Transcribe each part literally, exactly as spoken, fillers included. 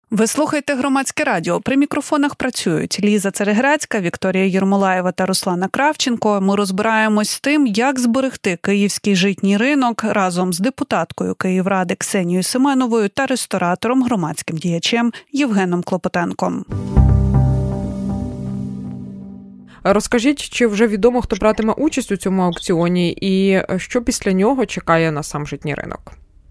Ви слухаєте Громадське радіо. При мікрофонах працюють Ліза Цереграцька, Вікторія Єрмолаєва та Руслана Кравченко. Ми розбираємось з тим, як зберегти київський житній ринок разом з депутаткою Київради Ксенією Семеновою та ресторатором, громадським діячем Євгеном Клопотенком. Розкажіть, чи вже відомо, хто братиме участь у цьому аукціоні і що після нього чекає на сам житній ринок?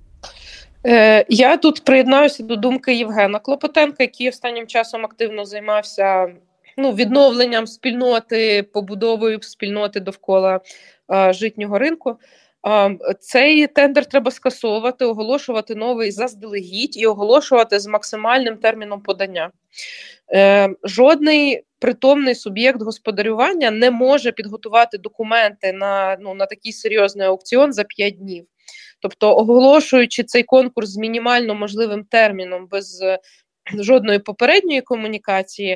Я тут приєднаюся до думки Євгена Клопотенка, який останнім часом активно займався ну, відновленням спільноти, побудовою спільноти довкола а, житнього ринку. А, цей тендер треба скасовувати, оголошувати новий заздалегідь і оголошувати з максимальним терміном подання. Е, жодний притомний суб'єкт господарювання не може підготувати документи на, ну, на такий серйозний аукціон за п'ять днів. Тобто, оголошуючи цей конкурс з мінімально можливим терміном, без жодної попередньої комунікації,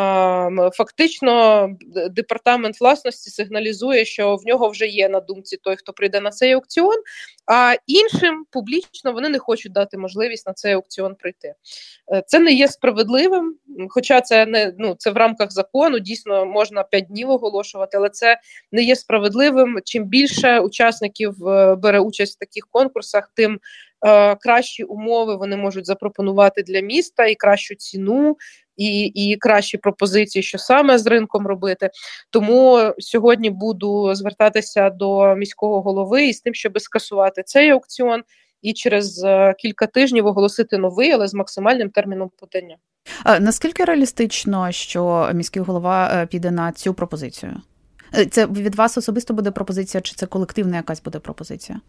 фактично департамент власності сигналізує, що в нього вже є на думці той, хто прийде на цей аукціон, а іншим публічно вони не хочуть дати можливість на цей аукціон прийти. Це не є справедливим, хоча це не ну це в рамках закону, дійсно можна п'ять днів оголошувати, але це не є справедливим. Чим більше учасників бере участь в таких конкурсах, тим е, кращі умови вони можуть запропонувати для міста і кращу ціну, і, і кращі пропозиції, що саме з ринком робити. Тому сьогодні буду звертатися до міського голови із тим, щоб скасувати цей аукціон і через кілька тижнів оголосити новий, але з максимальним терміном подання. А наскільки реалістично, що міський голова піде на цю пропозицію? Це від вас особисто буде пропозиція, чи це колективна якась буде пропозиція?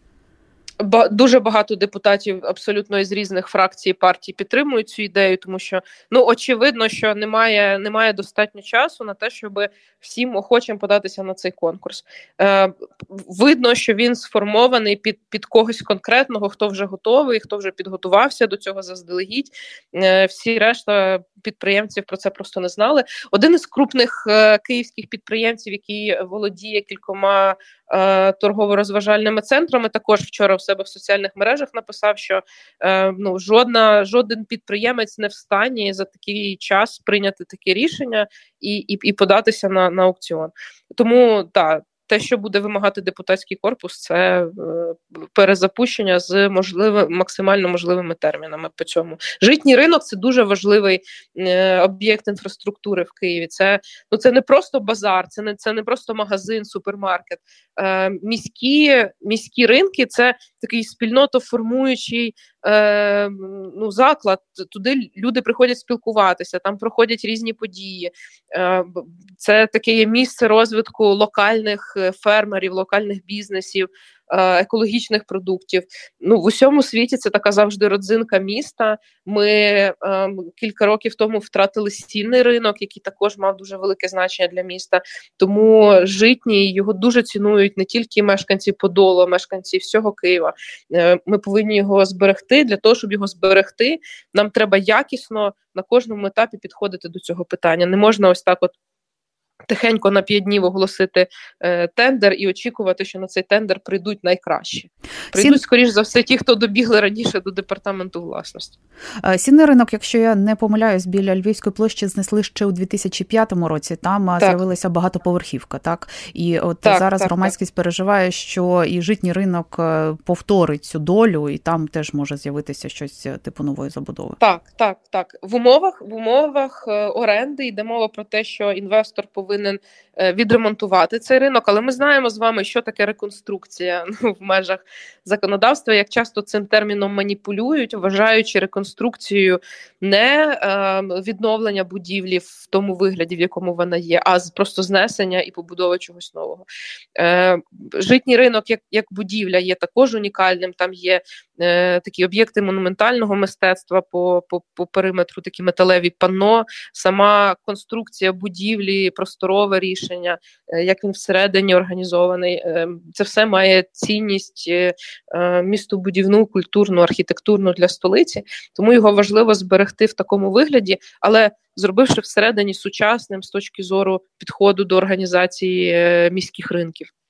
Ба- дуже багато депутатів абсолютно із різних фракцій партій підтримують цю ідею, тому що, ну, очевидно, що немає, немає достатньо часу на те, щоб всім охочим податися на цей конкурс. Е, видно, що він сформований під, під когось конкретного, хто вже готовий, хто вже підготувався до цього заздалегідь. Е, всі решта підприємців про це просто не знали. Один із крупних е, київських підприємців, який володіє кількома е, торгово-розважальними центрами, також вчора в себе в соціальних мережах написав, що е, ну, жодна, жоден підприємець не в стані за такий час прийняти таке рішення і, і, і податися на, на аукціон. Тому, так, те, що буде вимагати депутатський корпус, це е, перезапущення з можливим, максимально можливими термінами по цьому. Житній ринок – це дуже важливий е, об'єкт інфраструктури в Києві. Це, ну, це не просто базар, це не, це не просто магазин, супермаркет. Е, міські, міські ринки – це такий спільнотоформуючий е, ну, заклад. Туди люди приходять спілкуватися, там проходять різні події. Е, це таке є місце розвитку локальних фермерів, локальних бізнесів, екологічних продуктів. Ну, в усьому світі це така завжди родзинка міста. Ми е, кілька років тому втратили стільний ринок, який також мав дуже велике значення для міста. Тому житній, його дуже цінують не тільки мешканці Подолу, а мешканці всього Києва. Е, ми повинні його зберегти. Для того, щоб його зберегти, нам треба якісно на кожному етапі підходити до цього питання. Не можна ось так от тихенько на п'ять днів оголосити е, тендер і очікувати, що на цей тендер прийдуть найкращі. Прийдуть, Сін... скоріш за все, ті, хто добігли раніше до департаменту власності. Сінний ринок, якщо я не помиляюсь, біля Львівської площі знесли ще у дві тисячі п'ятому році. Там так. з'явилася багатоповерхівка, так? І от так, зараз так, громадськість так. переживає, що і житній ринок повторить цю долю, і там теж може з'явитися щось типу нової забудови. Так, так, так. В умовах, в умовах оренди йде мова про те, що інвестор повинен повинен відремонтувати цей ринок, але ми знаємо з вами, що таке реконструкція ну, в межах законодавства, як часто цим терміном маніпулюють, вважаючи реконструкцією не е, відновлення будівлі в тому вигляді, в якому вона є, а просто знесення і побудова чогось нового. Е, житній ринок як, як будівля є також унікальним, там є е, такі об'єкти монументального мистецтва по, по, по периметру, такі металеві панно, сама конструкція будівлі, просторове рішення, як він всередині організований. Це все має цінність містобудівну, культурну, архітектурну для столиці, тому його важливо зберегти в такому вигляді, але зробивши всередині сучасним з точки зору підходу до організації міських ринків.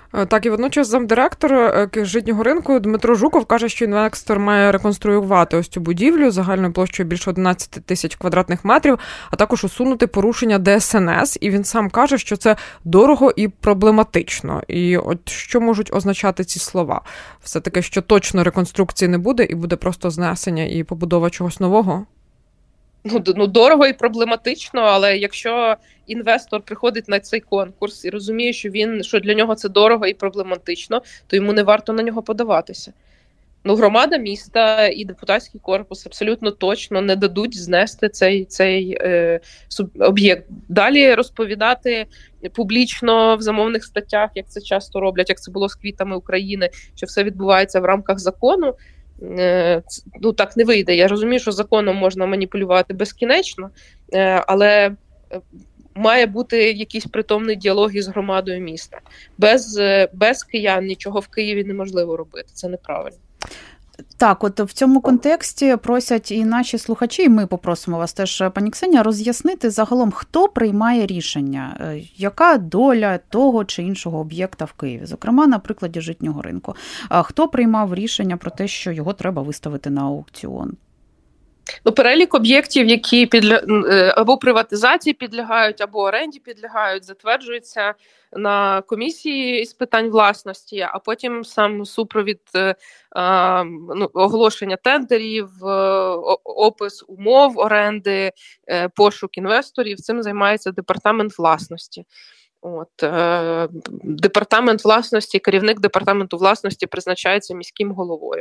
Так, і водночас замдиректор житнього ринку Дмитро Жуков каже, що інвестор має реконструювати ось цю будівлю загальною площею більше одинадцять тисяч квадратних метрів, а також усунути порушення Де Ес Ен Ес. І він сам каже, що це дорого і проблематично. І от що можуть означати ці слова? Все-таки, що точно реконструкції не буде і буде просто знесення і побудова чогось нового? Ну, ну, дорого і проблематично, але якщо інвестор приходить на цей конкурс і розуміє, що він, що для нього це дорого і проблематично, то йому не варто на нього подаватися. Ну, громада міста і депутатський корпус абсолютно точно не дадуть знести цей, цей е, об'єкт. Далі розповідати публічно в замовних статтях, як це часто роблять, як це було з квітами України, що все відбувається в рамках закону, ну так не вийде. Я розумію, що законом можна маніпулювати безкінечно, але має бути якийсь притомний діалог із громадою міста. Без, без киян нічого в Києві неможливо робити. Це неправильно. Так, от в цьому контексті просять і наші слухачі, і ми попросимо вас теж, пані Ксенія, роз'яснити загалом, хто приймає рішення, яка доля того чи іншого об'єкта в Києві, зокрема, на прикладі житнього ринку. Хто приймав рішення про те, що його треба виставити на аукціон? Ну, перелік об'єктів, які підля... або приватизації підлягають, або оренді підлягають, затверджується на комісії з питань власності, а потім сам супровід а, ну, оголошення тендерів, опис умов оренди, пошук інвесторів. Цим займається департамент власності. От, е, департамент власності, керівник департаменту власності призначається міським головою.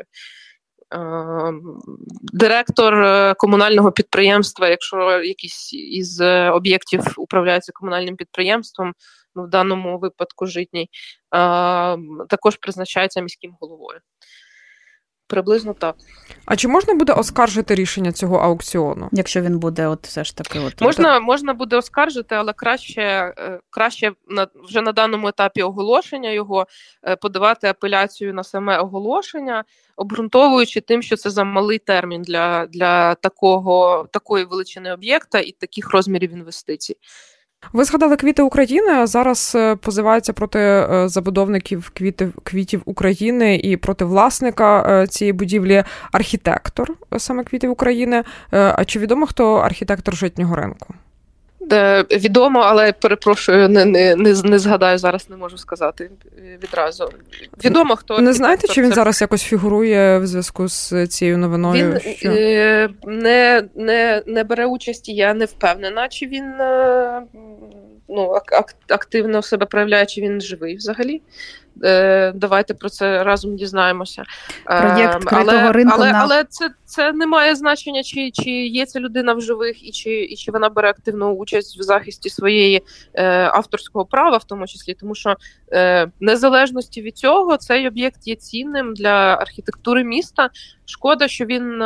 Директор комунального підприємства, якщо якийсь із об'єктів управляється комунальним підприємством, ну, в даному випадку житній, також призначається міським головою. Приблизно так. А чи можна буде оскаржити рішення цього аукціону? Якщо він буде от все ж таки... От, можна, можна буде оскаржити, але краще, краще на, вже на даному етапі оголошення його подавати апеляцію на саме оголошення, обґрунтовуючи тим, що це замалий термін для, для такого, такої величини об'єкта і таких розмірів інвестицій. Ви згадали «Квіти України», а зараз позиваються проти забудовників квітів, квітів України і проти власника цієї будівлі архітектор саме «Квітів України». А чи відомо, хто архітектор житнього ринку? Відомо, але, перепрошую, не, не, не, не згадаю, зараз не можу сказати відразу. Відомо, хто... Не знаєте, чи він зараз якось фігурує в зв'язку з цією новиною? Він що... не, не, не бере участі, я не впевнена, чи він ну, активно себе проявляє, чи він живий взагалі. Давайте про це разом дізнаємося. Проєкт критого але, ринку але, на... але це, це не має значення, чи, чи є ця людина в живих, і чи, і чи вона бере активну участь в захисті своєї е, авторського права, в тому числі, тому що е, незалежності від цього цей об'єкт є цінним для архітектури міста. Шкода, що він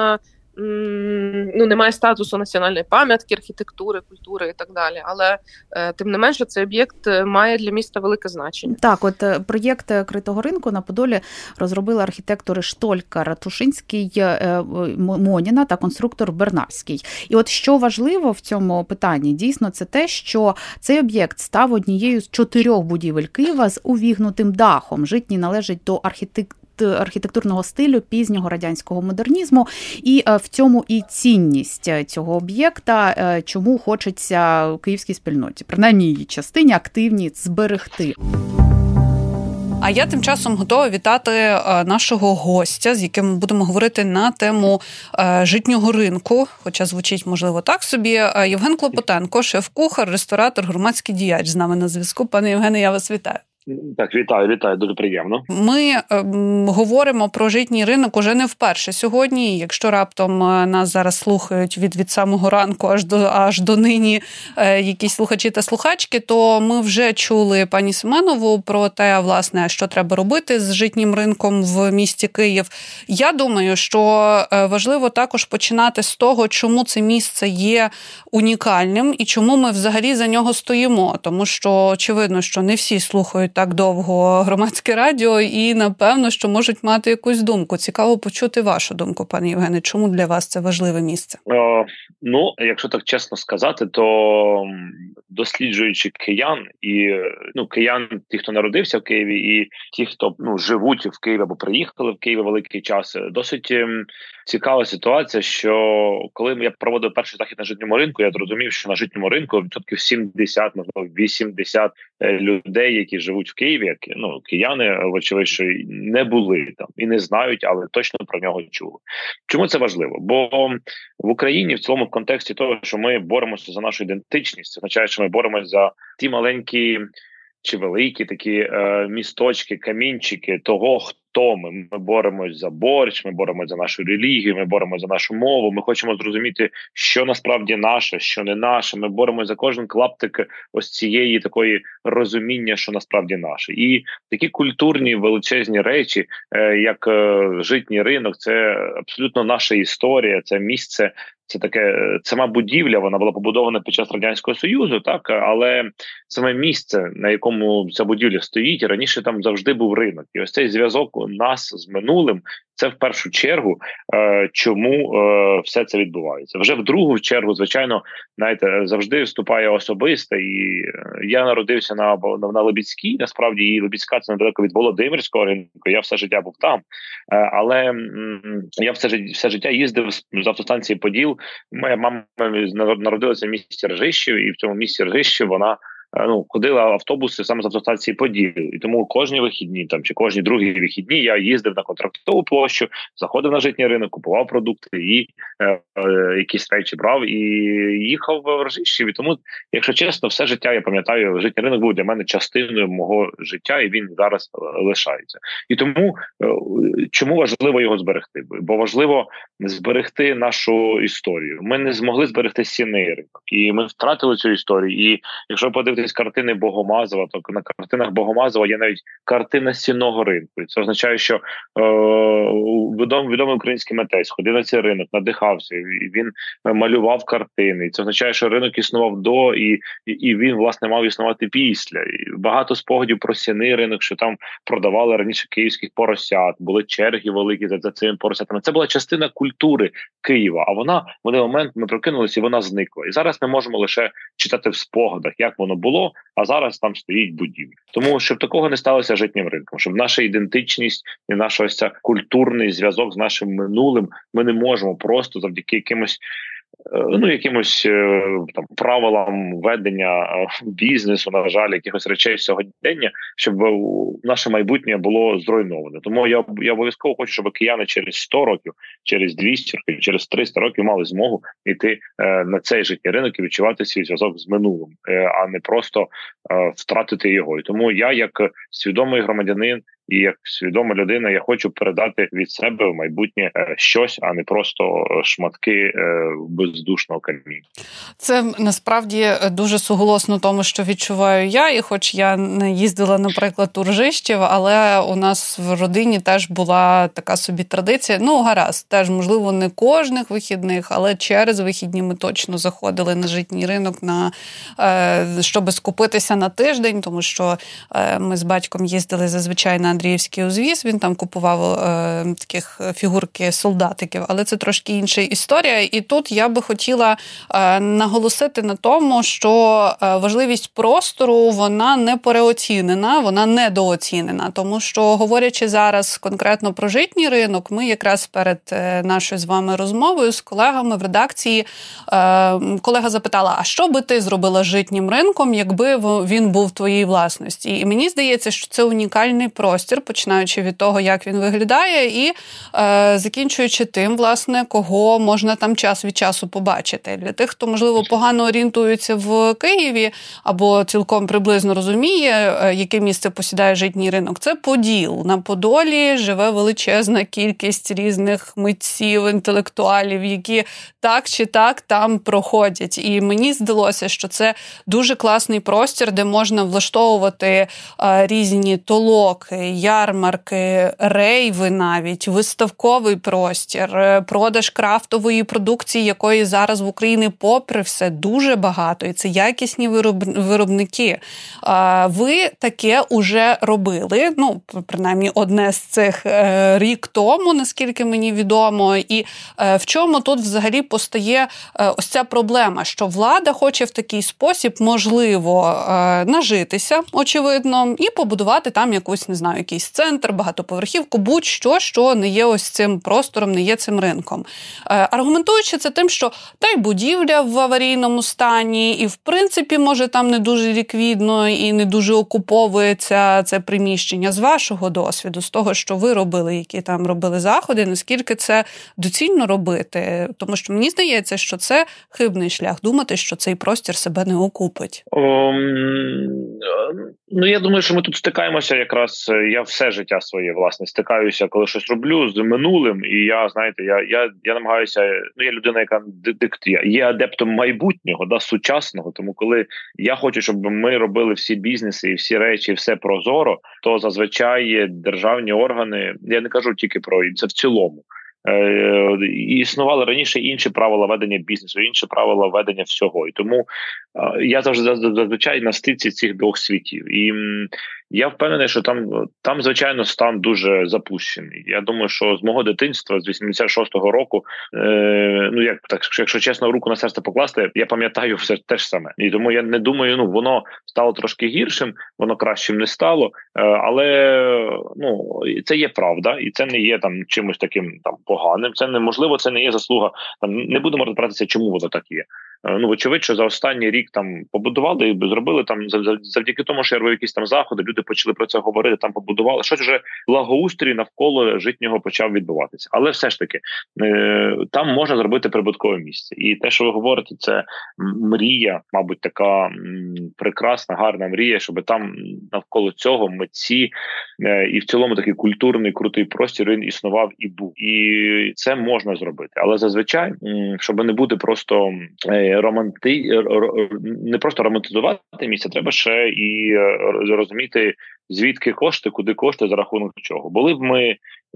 ну, не має статусу національної пам'ятки, архітектури, культури і так далі. Але, е, тим не менше, цей об'єкт має для міста велике значення. Так, от проєкт критого ринку на Подолі розробили архітектори Штолька, Ратушинський, е, Моніна та конструктор Бернавський. І от що важливо в цьому питанні, дійсно, це те, що цей об'єкт став однією з чотирьох будівель Києва з увігнутим дахом. Житній належить до архітектури архітектурного стилю пізнього радянського модернізму, і в цьому і цінність цього об'єкта, чому хочеться київській спільноті, принаймні її частині, активні, зберегти. А я тим часом готова вітати нашого гостя, з яким ми будемо говорити на тему житнього ринку, хоча звучить, можливо, так собі. Євген Клопотенко, шеф-кухар, ресторатор, громадський діяч з нами на зв'язку. Пане Євгене, я вас вітаю. Так, вітаю, вітаю, дуже приємно. Ми е, говоримо про житній ринок уже не вперше сьогодні. Якщо раптом нас зараз слухають від, від самого ранку аж до, аж до нині е, якісь слухачі та слухачки, то ми вже чули пані Семенову про те, власне, що треба робити з житнім ринком в місті Київ. Я думаю, що важливо також починати з того, чому це місце є унікальним і чому ми взагалі за нього стоїмо. Тому що, очевидно, що не всі слухають слухають так довго Громадське радіо і, напевно, що можуть мати якусь думку. Цікаво почути вашу думку, пане Євгене. Чому для вас це важливе місце? О, ну, якщо так чесно сказати, то досліджуючи киян і ну киян, ті, хто народився в Києві, і ті, хто ну живуть в Києві або приїхали в Києві великий час, досить цікава ситуація, що коли я проводив перший захід на житньому ринку, я зрозумів, що на житньому ринку відсотків сімдесят, можливо, вісімдесят людей, які живуть в Києві, ну кияни, вочевидь, що не були там і не знають, але точно про нього чули. Чому це важливо? Бо в Україні в цілому в контексті того, що ми боремося за нашу ідентичність, це означає, що ми боремося за ті маленькі чи великі такі е, місточки, камінчики того, хто ми. Ми боремось за борщ, ми боремось за нашу релігію, ми боремось за нашу мову, ми хочемо зрозуміти, що насправді наше, що не наше. Ми боремось за кожен клаптик ось цієї такої розуміння, що насправді наше. І такі культурні величезні речі, е, як е, житній ринок, це абсолютно наша історія, це місце. Це таке, сама будівля, вона була побудована під час Радянського Союзу, так, але саме місце, на якому ця будівля стоїть, раніше там завжди був ринок. І ось цей зв'язок нас з минулим, це в першу чергу, е, чому е, все це відбувається. Вже в другу чергу, звичайно, знаєте, завжди вступає особисте. І я народився на, на, на Лебідській, насправді, і Лебідська – це недалеко від Володимирського ринку, я все життя був там. Е, але м, я все, все життя їздив з автостанції Поділ. Моя мама народилася в місті Ржищів, і в цьому місті Ржищів вона ну ходила автобуси саме з автостанції Поділ. І тому кожні вихідні там чи кожні другі вихідні я їздив на Контрактову площу, заходив на житній ринок, купував продукти і е, е, якісь речі брав і їхав в Ржищів. І тому, якщо чесно, все життя я пам'ятаю, житній ринок був для мене частиною мого життя, і він зараз лишається. І тому е, чому важливо його зберегти? Бо важливо зберегти нашу історію. Ми не змогли зберегти сінний ринок, і ми втратили цю історію. І якщо подивитися картини Богомазова, то на картинах Богомазова є навіть картина сінного ринку. І це означає, що е, відомий, відомий український митець ходив на цей ринок, надихався, і він малював картини. І це означає, що ринок існував до, і, і, і він, власне, мав існувати після. І багато спогадів про сінний ринок, що там продавали раніше київських поросят, були черги великі за, за цими поросятами. Це була частина культури Києва, а вона в один момент ми прокинулися, і вона зникла. І зараз ми можемо лише читати в спогадах, як воно було, а зараз там стоїть будівля. Тому, щоб такого не сталося житнім ринком, щоб наша ідентичність і наш ось ця культурний зв'язок з нашим минулим, ми не можемо просто завдяки якимось ну, якимось там правилам ведення бізнесу, на жаль, якихось речей сьогодення, щоб наше майбутнє було зруйноване. Тому я, я обов'язково хочу, щоб кияни через сто років, через двісті років, через триста років мали змогу йти е, на цей житній ринок і відчувати свій зв'язок з минулим, е, а не просто е, втратити його. І тому я, як свідомий громадянин, і як свідома людина, я хочу передати від себе в майбутнє щось, а не просто шматки бездушного каміння. Це насправді дуже суголосно тому, що відчуваю я. І хоч я не їздила, наприклад, у Ржищів, але у нас в родині теж була така собі традиція. Ну, гаразд, теж, можливо, не кожних вихідних, але через вихідні ми точно заходили на житній ринок, на, щоб скупитися на тиждень, тому що ми з батьком їздили зазвичай на Андріївський узвіз, він там купував е, таких фігурки солдатиків, але це трошки інша історія. І тут я би хотіла е, наголосити на тому, що е, важливість простору, вона не переоцінена, вона недооцінена, тому що, говорячи зараз конкретно про житній ринок, ми якраз перед е, нашою з вами розмовою з колегами в редакції, е, колега запитала, а що би ти зробила з житнім ринком, якби він був в твоїй власності? І мені здається, що це унікальний простір, починаючи від того, як він виглядає, і е, закінчуючи тим, власне, кого можна там час від часу побачити. Для тих, хто, можливо, погано орієнтується в Києві або цілком приблизно розуміє, е, яке місце посідає житній ринок, це Поділ. На Подолі живе величезна кількість різних митців, інтелектуалів, які так чи так там проходять. І мені здалося, що це дуже класний простір, де можна влаштовувати е, різні толоки, ярмарки, рейви навіть, виставковий простір, продаж крафтової продукції, якої зараз в Україні попри все дуже багато, і це якісні виробники. Ви таке уже робили, ну, принаймні одне з цих рік тому, наскільки мені відомо, і в чому тут взагалі постає ось ця проблема, що влада хоче в такий спосіб, можливо, нажитися, очевидно, і побудувати там якусь, не знаю, якийсь центр, багатоповерхівку, будь-що, що не є ось цим простором, не є цим ринком. Аргументуючи це тим, що та й будівля в аварійному стані, і в принципі, може, там не дуже ліквідно і не дуже окуповується це приміщення. З вашого досвіду, з того, що ви робили, які там робили заходи, наскільки це доцільно робити? Тому що мені здається, що це хибний шлях думати, що цей простір себе не окупить. Um, ну, я думаю, що ми тут стикаємося якраз, я все життя своє, власне, стикаюся, коли щось роблю з минулим, і я, знаєте, я, я, я намагаюся, ну, я людина, яка диктує, є адептом майбутнього, да, сучасного, тому коли я хочу, щоб ми робили всі бізнеси і всі речі, все прозоро, то зазвичай державні органи, я не кажу тільки про це в цілому, Е, існували раніше інші правила ведення бізнесу, інші правила ведення всього. І тому е, я завжди зазвичай на стиці цих двох світів. І м, я впевнений, що там, там, звичайно, стан дуже запущений. Я думаю, що з мого дитинства, з вісімдесят шостого року, е, ну, як так, якщо чесно, руку на серце покласти, я пам'ятаю все те ж саме. І тому я не думаю, ну, воно стало трошки гіршим, воно кращим не стало, е, але, ну, це є правда, і це не є там чимось таким там поганим. Це неможливо, це не є заслуга. Там не будемо розбиратися, чому воно так є. Ну, вочевидь, що за останній рік там побудували і зробили там завдяки тому, що я робив якісь там заходи, люди почали про це говорити, там побудували. Щось вже благоустрій навколо житнього почав відбуватися. Але все ж таки, е- там можна зробити прибуткове місце. І те, що ви говорите, це мрія, мабуть, така м- прекрасна, гарна мрія, щоб там навколо цього митці е- і в цілому такий культурний, крутий простір він існував і був. І це можна зробити. Але зазвичай, м- щоб не бути просто е- романти... не просто романтизувати місце, треба ще і розуміти, звідки кошти, куди кошти, за рахунок чого. Були б ми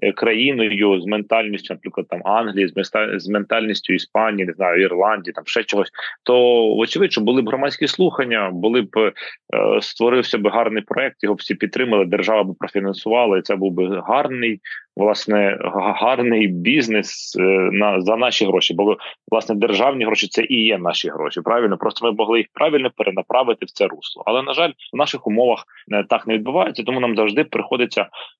країною з ментальністю, наприклад, там Англії, з ментальністю Іспанії, не знаю, Ірландії, там ще чогось, то очевидно, що були б громадські слухання, були б е, створився б гарний проект, його б всі підтримали, держава б профінансувала, і це був би гарний, власне, гарний бізнес е, на за наші гроші. Бо, власне, державні гроші – це і є наші гроші, правильно? Просто ми могли їх правильно перенаправити в це русло. Але, на жаль, в наших умовах е, так не відбувається, тому нам завжди приходиться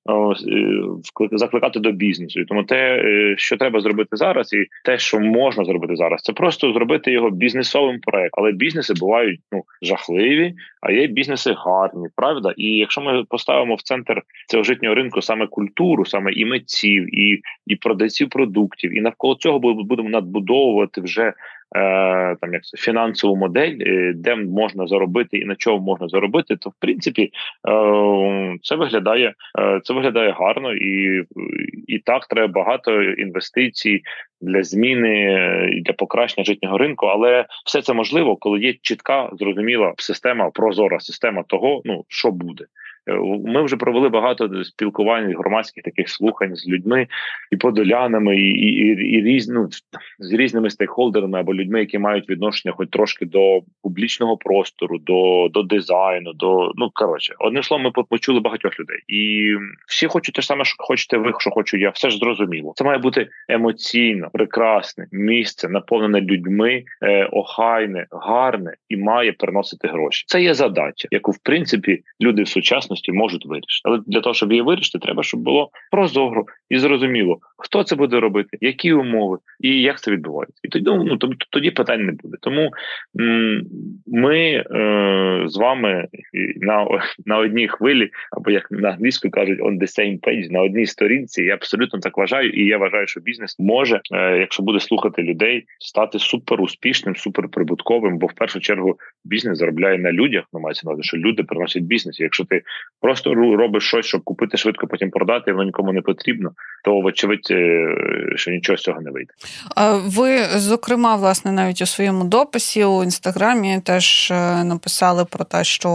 е, закликати до бізнесу. І тому те, е, що треба зробити зараз, і те, що можна зробити зараз, це просто зробити його бізнесовим проектом. Але бізнеси бувають, ну, жахливі, а є бізнеси гарні, правда? І якщо ми поставимо в центр цього житнього ринку саме культуру, саме і митців, і, і продавців продуктів, і навколо цього будемо надбудовувати вже е, там, як це, фінансову модель, е, де можна заробити і на чому можна заробити, то в принципі е, це виглядає, е, це виглядає гарно, і, і так треба багато інвестицій для зміни, для покращення житнього ринку, але все це можливо, коли є чітка, зрозуміла система, прозора система того, ну, що буде. Ми вже провели багато спілкувань, громадських таких слухань з людьми і подолянами, і, і, і, і різ, ну, з різними стейкхолдерами або людьми, які мають відношення хоч трошки до публічного простору, до, до дизайну, до, ну, коротше, одним словом, ми почули багатьох людей. І всі хочуть те ж саме, що хочете ви, що хочу я, все ж зрозуміло. Це має бути емоційно, прекрасне місце, наповнене людьми, е, охайне, гарне і має приносити гроші. Це є задача, яку, в принципі, люди в сучасності можуть вирішити. Але для того, щоб її вирішити, треба, щоб було прозоро і зрозуміло, хто це буде робити, які умови і як це відбувається. І тоді, ну, тоді питань не буде. Тому м- ми е- з вами на, на одній хвилі, або як на англійську кажуть, on the same page, на одній сторінці. Я абсолютно так вважаю, і я вважаю, що бізнес може, е- якщо буде слухати людей, стати супер успішним, супер прибутковим, бо в першу чергу бізнес заробляє на людях, ну, мається на увазі, що люди приносять бізнес. І якщо ти просто робиш щось, щоб купити швидко, потім продати, і воно нікому не потрібно, то вочевидь, що нічого з цього не вийде. Ви, зокрема, власне, навіть у своєму дописі у Інстаграмі теж написали про те, що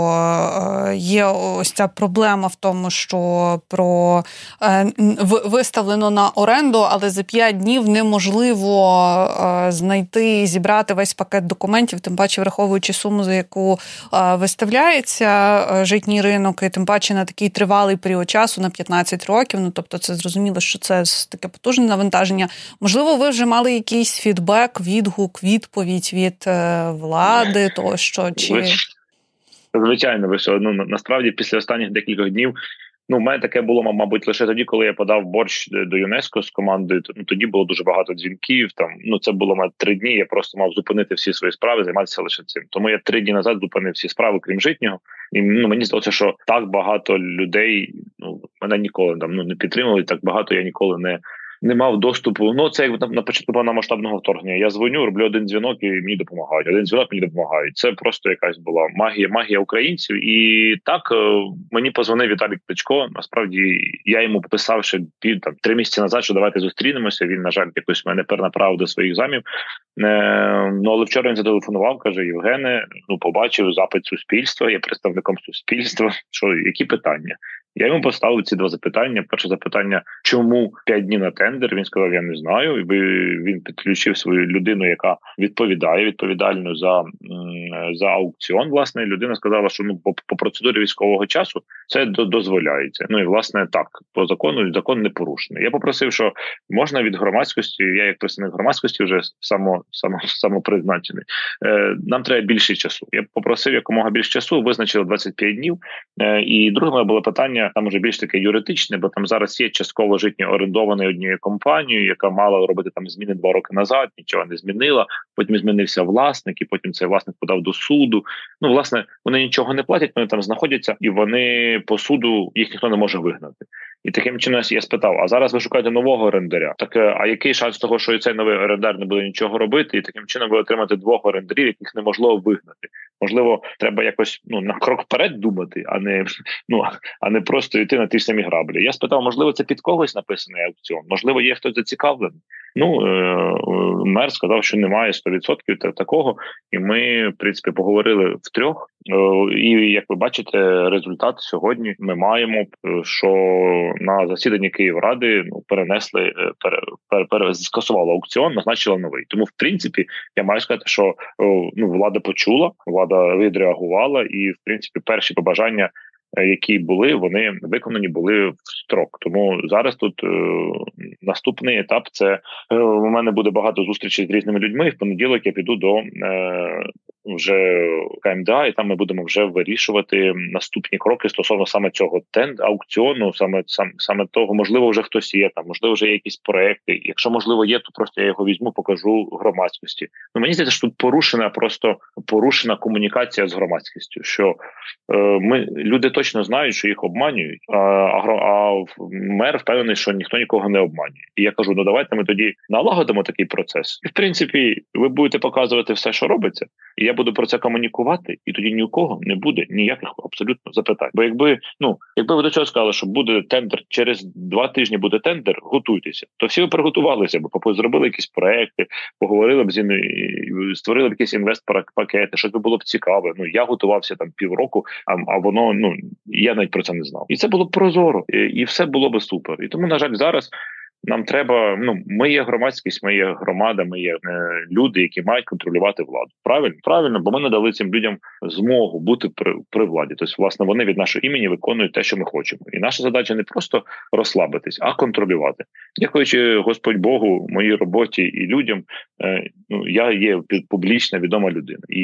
є ось ця проблема в тому, що про виставлено на оренду, але за п'ять днів неможливо знайти і зібрати весь пакет документів, тим паче враховуючи суму, за яку виставляється житній ринок, і тим паче на такий тривалий період часу, на п'ятнадцять років, ну, тобто це зрозуміло, що це таке потужне навантаження. Можливо, ви вже мали якийсь фідбек, відгук, відповідь від влади, тощо, чи... Звичайно, ви що, ну, насправді, після останніх декількох днів, ну, в мене таке було, мабуть, лише тоді, коли я подав борщ до ЮНЕСКО з командою, ну, тоді було дуже багато дзвінків, там, ну, це було мабуть, три дні, я просто мав зупинити всі свої справи, займатися лише цим. Тому я три дні назад зупинив всі справи, крім житнього, і ну, мені здалося, що так багато людей, ну, мене ніколи там, ну, не підтримували, так багато я ніколи не... не мав доступу. Ну, це як на, на початку повномасштабного вторгнення. Я дзвоню, роблю один дзвінок і мені допомагають. Один дзвінок мені допомагають. Це просто якась була магія, магія українців. І так мені позвонив Віталій Кличко. Насправді я йому писав ще пів, там, три місяці назад, що давайте зустрінемося. Він, на жаль, якось мене перенаправив до своїх замів. Е, ну, але вчора він зателефонував, каже: Євгене, ну, побачив запит суспільства, я представником суспільства. Що, які питання? Я йому поставив ці два запитання. Перше запитання, чому п'ять днів на тендер? Він сказав, я не знаю. І він підключив свою людину, яка відповідає, відповідальну за, за аукціон. Власне, людина сказала, що ну, по, по процедурі військового часу це дозволяється. Ну і, власне, так, по закону, закон не порушений. Я попросив, що можна від громадськості, я як представник громадськості вже само, само, самопризначений, е, нам треба більше часу. Я попросив якомога більше часу, визначили двадцять п'ять днів. Е, і друге моє було питання, там уже більш таке юридичне, бо там зараз є частково житнє орендоване однією компанією, яка мала робити там зміни два роки назад, нічого не змінила, потім змінився власник, і потім цей власник подав до суду. Ну, власне, вони нічого не платять, вони там знаходяться, і вони по суду, їх ніхто не може вигнати. І таким чином я спитав, а зараз ви шукаєте нового орендаря? Так, а який шанс того, що і цей новий орендар не буде нічого робити, і таким чином ви отримаєте двох орендарів, яких неможливо вигнати? Можливо, треба якось ну на крок вперед думати, а не ну а не просто йти на ті самі граблі. Я спитав, можливо, це під когось написаний аукціон? Можливо, є хтось зацікавлений? Ну, е- мер сказав, що немає сто відсотків такого, і ми, в принципі, поговорили втрьох. Е- і, як ви бачите, результат сьогодні ми маємо, що на засіданні Київради ну, перенесли, пере, пере, пере, скасували аукціон, назначили новий. Тому, в принципі, я маю сказати, що ну, влада почула, влада відреагувала, і, в принципі, перші побажання, які були, вони виконані були в строк. Тому зараз тут е, наступний етап – це е, у мене буде багато зустрічей з різними людьми. В понеділок я піду до е, вже КМДА, і там ми будемо вже вирішувати наступні кроки стосовно саме цього тенд, аукціону, саме сам, саме того, можливо, вже хтось є там, можливо, вже є якісь проекти. Якщо, можливо, є, то просто я його візьму, покажу громадськості. Ну, мені здається, що тут порушена просто порушена комунікація з громадськістю, що е, ми, люди точно знають, що їх обманюють, а, а, а мер впевнений, що ніхто нікого не обманює. І я кажу, ну давайте ми тоді налагодимо такий процес. І, в принципі, ви будете показувати все, що робиться, і я буду про це комунікувати, і тоді ні у кого не буде ніяких абсолютно запитань. Бо якби, ну, якби ви до цього сказали, що буде тендер, через два тижні буде тендер, готуйтеся, то всі ви приготувалися, бо зробили якісь проекти, поговорили б зі мною, створили б якісь інвестпакети, щось би було б цікаве. Ну, я готувався там півроку, а, а воно, ну, я навіть про це не знав. І це було б прозоро, і, і все було б супер. І тому, на жаль, зараз нам треба, ну, ми є громадськість, ми є громада, ми є е, люди, які мають контролювати владу. Правильно? Правильно, бо ми надали цим людям змогу бути при, при владі. Тобто, власне, вони від нашого імені виконують те, що ми хочемо. І наша задача не просто розслабитись, а контролювати. Дякуючи Господь Богу, моїй роботі і людям, е, ну, я є публічна, відома людина. І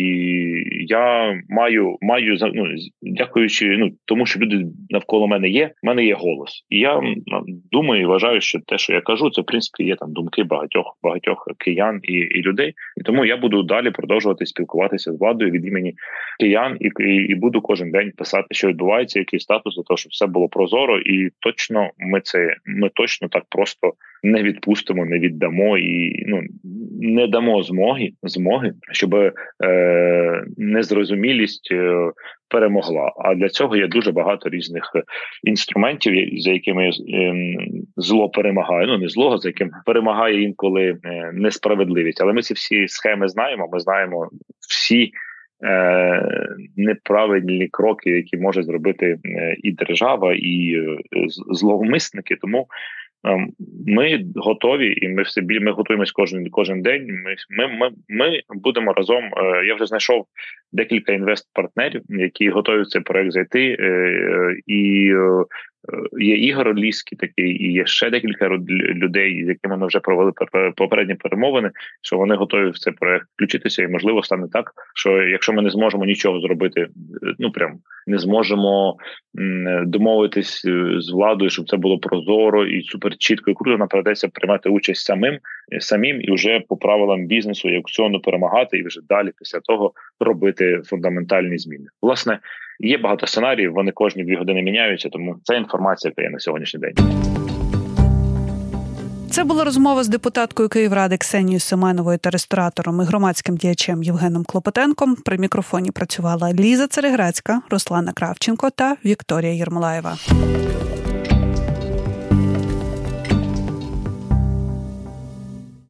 я маю, маю ну, дякуючи ну, тому, що люди навколо мене є, в мене є голос. І я ну, думаю і вважаю, що те, що я кажу, це, в принципі, є там думки багатьох, багатьох киян і, і людей. І тому я буду далі продовжувати спілкуватися з владою від імені киян і, і, і буду кожен день писати, що відбувається, який статус, для того, щоб все було прозоро. І точно ми це, ми точно так просто не відпустимо, не віддамо і ну не дамо змоги, змоги, щоб е, незрозумілість е, перемогла. А для цього є дуже багато різних інструментів, за якими е, зло перемагає. Ну не зло, за яким перемагає інколи е, несправедливість. Але ми ці всі схеми знаємо. Ми знаємо всі е, неправильні кроки, які може зробити і держава, і зловмисники. Тому ми готові, і ми все ми готуємось кожен кожен день. Ми, ми, ми, ми будемо разом. Я вже знайшов декілька інвест-партнерів, які готові в цей проект зайти. І є Ігор Олійський такий, і є ще декілька людей, з якими ми вже провели попередні перемовини, що вони готові в цей проект включитися. І можливо стане так, що якщо ми не зможемо нічого зробити, ну прям не зможемо домовитись з владою, щоб це було прозоро і супер чітко і круто, нам придеться приймати участь самим, самим і вже по правилам бізнесу і аукціону перемагати, і вже далі після того робити фундаментальні зміни. Власне, є багато сценаріїв, вони кожні дві години міняються, тому це інформація, яка є на сьогоднішній день. Це була розмова з депутаткою Київради Ксенією Семеновою та ресторатором і громадським діячем Євгеном Клопотенком. При мікрофоні працювала Ліза Цереграцька, Руслана Кравченко та Вікторія Єрмолаєва.